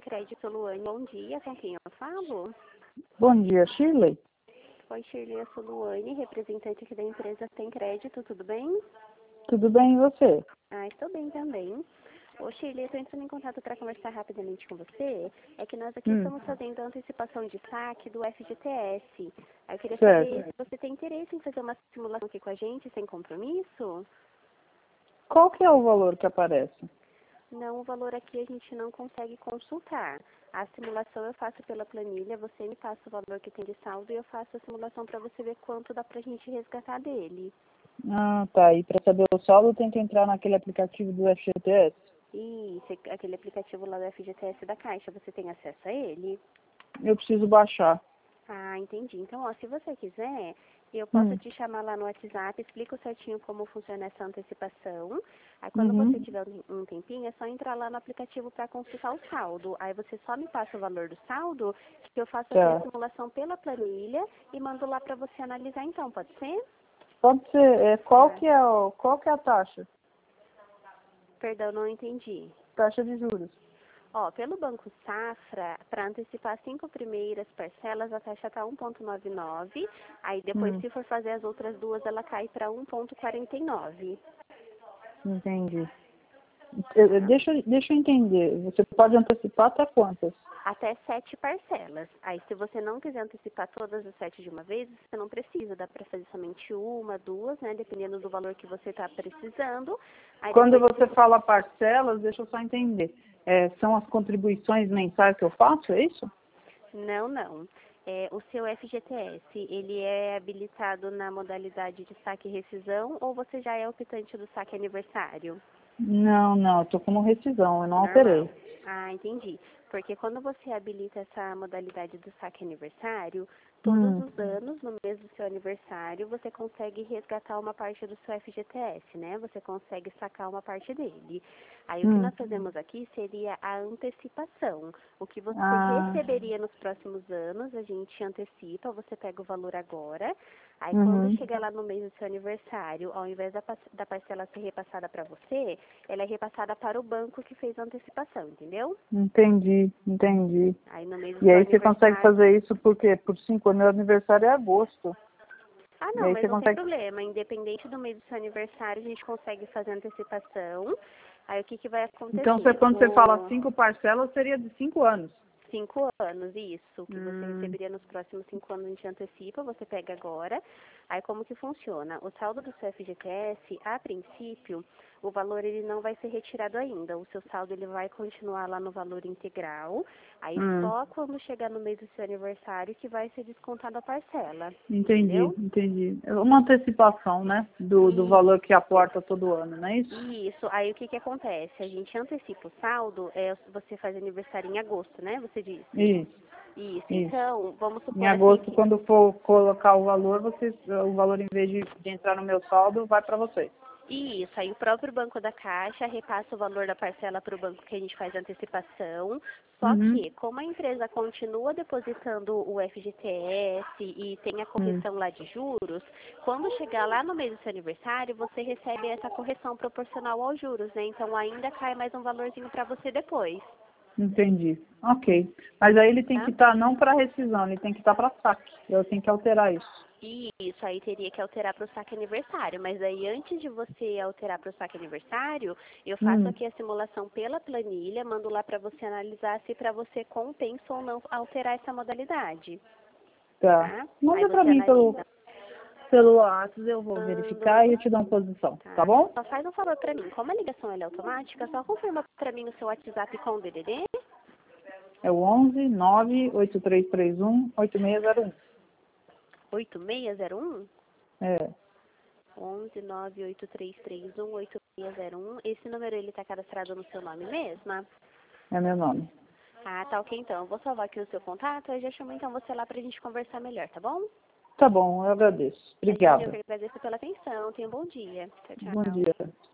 Crédito Luane, bom dia, com quem eu falo? Bom dia, Shirley. Oi, Shirley, eu sou Luane, representante aqui da empresa Tem Crédito, tudo bem? Tudo bem e você? Estou bem também. Ô, Shirley, eu estou entrando em contato para conversar rapidamente com você. É que nós aqui estamos fazendo a antecipação de saque do FGTS. Aí eu queria saber Certo. se você tem interesse em fazer uma simulação aqui com a gente, sem compromisso? Qual que é o valor que aparece? Não, o valor aqui a gente não consegue consultar. A simulação eu faço pela planilha, você me passa o valor que tem de saldo e eu faço a simulação para você ver quanto dá pra gente resgatar dele. Ah, tá. E para saber o saldo tem que entrar naquele aplicativo do FGTS? E aquele aplicativo lá do FGTS da Caixa, você tem acesso a ele? Eu preciso baixar. Ah, entendi. Então, ó, se você quiser, eu posso Hum. te chamar lá no WhatsApp, explico certinho como funciona essa antecipação. Aí, quando você Uhum. tiver um tempinho, é só entrar lá no aplicativo para consultar o saldo. Aí, você só me passa o valor do saldo, que eu faço aqui a Tá. simulação pela planilha e mando lá para você analisar então, pode ser? Pode ser. Ah, Qual que é a taxa? perdão, não entendi. Taxa de juros. Ó, pelo Banco Safra, para antecipar 5 primeiras parcelas, a taxa está 1,99. Aí depois, Hum. se for fazer as outras duas, ela cai para 1,49. Entendi. Tá? Deixa eu entender. Você pode antecipar até quantas? Até 7 parcelas. Aí, se você não quiser antecipar todas as 7 de uma vez, você não precisa. Dá para fazer somente uma, duas, né? Dependendo do valor que você está precisando. Aí Quando depois, você fala parcelas, deixa eu só entender. São as contribuições mensais que eu faço, é isso? não. O seu FGTS, ele é habilitado na modalidade de saque e rescisão ou você já é optante do saque aniversário? Não, eu tô como rescisão, eu não alterei. Normal. Ah, entendi. Porque quando você habilita essa modalidade do saque aniversário, todos Hum, os anos, no mês do seu aniversário, você consegue resgatar uma parte do seu FGTS, né? Você consegue sacar uma parte dele. Aí o que hum. nós fazemos aqui seria a antecipação. O que você Ah, receberia nos próximos anos, a gente antecipa, você pega o valor agora. Aí quando uhum. chegar lá no mês do seu aniversário, ao invés da parcela ser repassada para você, ela é repassada para o banco que fez a antecipação, entendeu? Entendi. Aí no mês do E seu aí você consegue aniversário. fazer isso por quê? Por 5 anos, meu aniversário é agosto. Ah, E não, aí mas você não tem consegue. problema. Independente do mês do seu aniversário, a gente consegue fazer antecipação. Aí o que, que vai Então, acontecer? quando você fala 5 parcelas, seria de 5 anos. 5 anos, isso, que você Hum, receberia nos próximos 5 anos, a gente antecipa, você pega agora. Aí como que funciona? O saldo do seu FGTS, a princípio, o valor ele não vai ser retirado ainda. O seu saldo ele vai continuar lá no valor integral. Aí hum. só quando chegar no mês do seu aniversário que vai ser descontado a parcela, Entendi, entendeu? entendi. É uma antecipação, né? Do valor que aporta todo ano, não é isso? Isso, aí o que que acontece? A gente antecipa o saldo, você faz aniversário em agosto, né? Você disse. Isso, Isso, isso. então, vamos Em supor assim agosto, que quando for colocar o valor, o valor em vez de entrar no meu saldo, vai para vocês. isso, aí o próprio banco da Caixa repassa o valor da parcela para o banco que a gente faz a antecipação, só Uhum. que, como a empresa continua depositando o FGTS e tem a Hum. correção lá de juros, quando chegar lá no mês do seu aniversário, você recebe essa correção proporcional aos juros, né? Então ainda cai mais um valorzinho para você depois, Entendi. Ok. Mas aí ele tem que tá? estar não para rescisão, ele tem que estar para saque. Eu tenho que alterar isso. E isso aí teria que alterar para o saque aniversário, mas aí antes de você alterar para o saque aniversário, eu faço Hum. aqui a simulação pela planilha, mando lá para você analisar se para você compensa ou não alterar essa modalidade, Tá. tá? Aí Manda para você mim analisa. pelo WhatsApp, eu vou verificar Mando, e eu te dou uma posição. Tá tá? bom? Só faz um favor para mim, como a ligação ela é automática, só confirma para mim o seu WhatsApp com o DDD. É o 11 98331 8601. 8601 É, 11 98331 8601. Esse número ele está cadastrado no seu nome mesmo? é meu nome. Ah, tá ok então. Eu vou salvar aqui o seu contato, eu já chamo então você lá pra gente conversar melhor, tá bom? Tá bom, eu agradeço. Imagina, eu que Obrigada. agradeço pela atenção. Tenha um bom dia. Tchau, Bom tchau. dia.